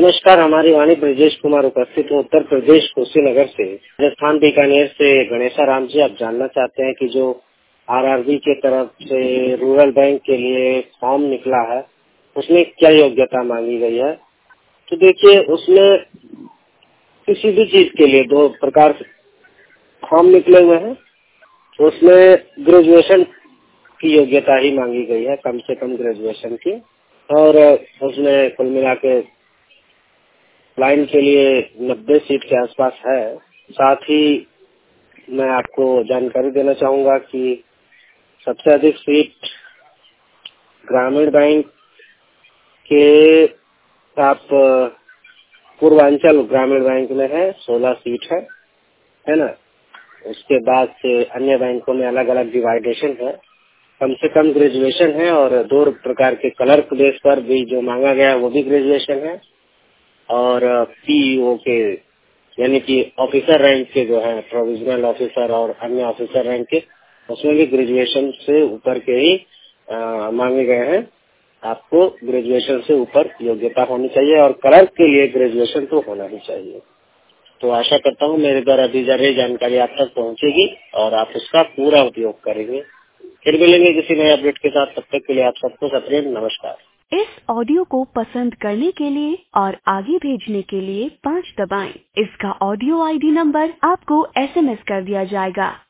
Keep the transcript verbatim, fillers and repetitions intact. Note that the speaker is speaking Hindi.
नमस्कार, हमारी वाणी ब्रजेश कुमार उपस्थित हूँ उत्तर प्रदेश कुशीनगर से। राजस्थान बीकानेर से गणेशा राम जी, आप जानना चाहते हैं कि जो आरआरबी के तरफ से रूरल बैंक के लिए फॉर्म निकला है उसमें क्या योग्यता मांगी गई है। तो देखिए, उसमें किसी भी चीज के लिए दो प्रकार से फॉर्म निकले हुए हैं। उसमें ग्रेजुएशन की योग्यता ही मांगी गई है, कम से कम ग्रेजुएशन की, और उसमें कुल मिला के लाइन के लिए नब्बे सीट के आसपास है। साथ ही मैं आपको जानकारी देना चाहूंगा कि सबसे अधिक सीट ग्रामीण बैंक के आप पूर्वांचल ग्रामीण बैंक में है, सोलह सीट है है ना। उसके बाद से अन्य बैंकों में अलग अलग डिवाइडेशन है। कम से कम ग्रेजुएशन है और दो प्रकार के क्लर्क बेस पर भी जो मांगा गया है वो भी ग्रेजुएशन है, और पीईओ के यानी कि ऑफिसर रैंक के जो है प्रोविजनल ऑफिसर और अन्य ऑफिसर रैंक के, उसमें भी ग्रेजुएशन से ऊपर के ही आ, मांगे गए हैं। आपको ग्रेजुएशन से ऊपर योग्यता होनी चाहिए और क्लर्क के लिए ग्रेजुएशन तो होना ही चाहिए। तो आशा करता हूँ मेरे द्वारा दी जा रही जानकारी आप तक पहुँचेगी और आप उसका पूरा उपयोग करेंगे। फिर मिलेंगे किसी नए अपडेट के साथ। तब तक के लिए आप सबको सप्रेम नमस्कार। इस ऑडियो को पसंद करने के लिए और आगे भेजने के लिए पाँच दबाएं। इसका ऑडियो आईडी नंबर आपको एसएमएस कर दिया जाएगा।